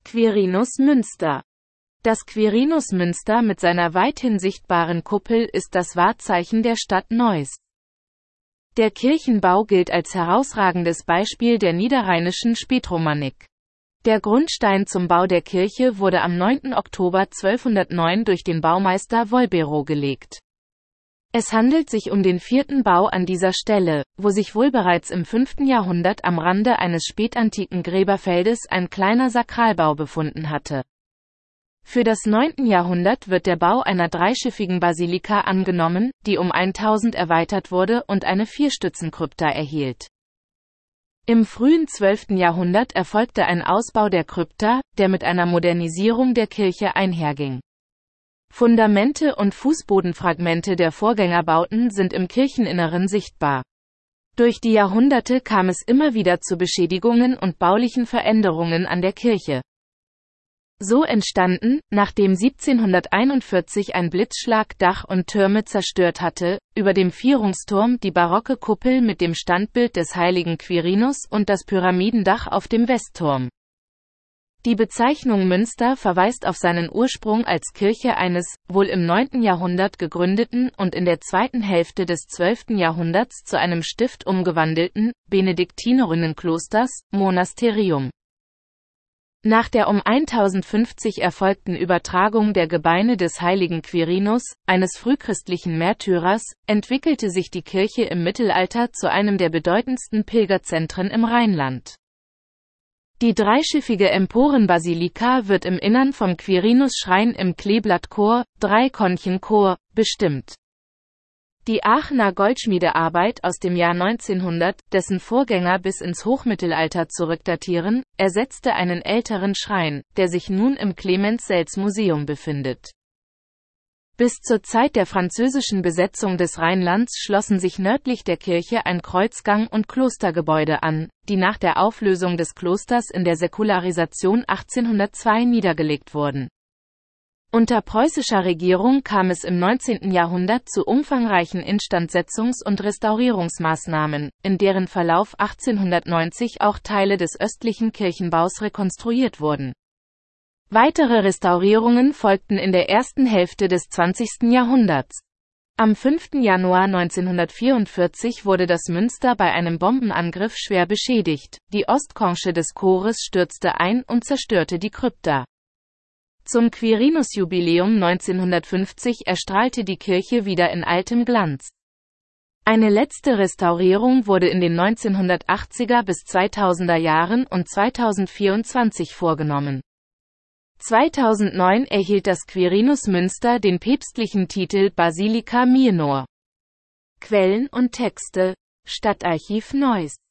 Quirinus Münster. Das Quirinus Münster mit seiner weithin sichtbaren Kuppel ist das Wahrzeichen der Stadt Neuss. Der Kirchenbau gilt als herausragendes Beispiel der niederrheinischen Spätromanik. Der Grundstein zum Bau der Kirche wurde am 9. Oktober 1209 durch den Baumeister Volbero gelegt. Es handelt sich um den vierten Bau an dieser Stelle, wo sich wohl bereits im 5. Jahrhundert am Rande eines spätantiken Gräberfeldes ein kleiner Sakralbau befunden hatte. Für das 9. Jahrhundert wird der Bau einer dreischiffigen Basilika angenommen, die um 1000 erweitert wurde und eine Vierstützenkrypta erhielt. Im frühen 12. Jahrhundert erfolgte ein Ausbau der Krypta, der mit einer Modernisierung der Kirche einherging. Fundamente und Fußbodenfragmente der Vorgängerbauten sind im Kircheninneren sichtbar. Durch die Jahrhunderte kam es immer wieder zu Beschädigungen und baulichen Veränderungen an der Kirche. So entstanden, nachdem 1741 ein Blitzschlag Dach und Türme zerstört hatte, über dem Vierungsturm die barocke Kuppel mit dem Standbild des heiligen Quirinus und das Pyramidendach auf dem Westturm. Die Bezeichnung Münster verweist auf seinen Ursprung als Kirche eines, wohl im 9. Jahrhundert gegründeten und in der zweiten Hälfte des 12. Jahrhunderts zu einem Stift umgewandelten, Benediktinerinnenklosters, Monasterium. Nach der um 1050 erfolgten Übertragung der Gebeine des heiligen Quirinus, eines frühchristlichen Märtyrers, entwickelte sich die Kirche im Mittelalter zu einem der bedeutendsten Pilgerzentren im Rheinland. Die dreischiffige Emporenbasilika wird im Innern vom Quirinus-Schrein im Kleeblattchor, Dreikonchen-Chor, bestimmt. Die Aachener Goldschmiedearbeit aus dem Jahr 1900, dessen Vorgänger bis ins Hochmittelalter zurückdatieren, ersetzte einen älteren Schrein, der sich nun im Clemens-Seltz-Museum befindet. Bis zur Zeit der französischen Besetzung des Rheinlands schlossen sich nördlich der Kirche ein Kreuzgang und Klostergebäude an, die nach der Auflösung des Klosters in der Säkularisation 1802 niedergelegt wurden. Unter preußischer Regierung kam es im 19. Jahrhundert zu umfangreichen Instandsetzungs- und Restaurierungsmaßnahmen, in deren Verlauf 1890 auch Teile des östlichen Kirchenbaus rekonstruiert wurden. Weitere Restaurierungen folgten in der ersten Hälfte des 20. Jahrhunderts. Am 5. Januar 1944 wurde das Münster bei einem Bombenangriff schwer beschädigt, die Ostkonche des Chores stürzte ein und zerstörte die Krypta. Zum Quirinus-Jubiläum 1950 erstrahlte die Kirche wieder in altem Glanz. Eine letzte Restaurierung wurde in den 1980er bis 2000er Jahren und 2024 vorgenommen. 2009 erhielt das Quirinus Münster den päpstlichen Titel Basilica Minor. Quellen und Texte: Stadtarchiv Neuss.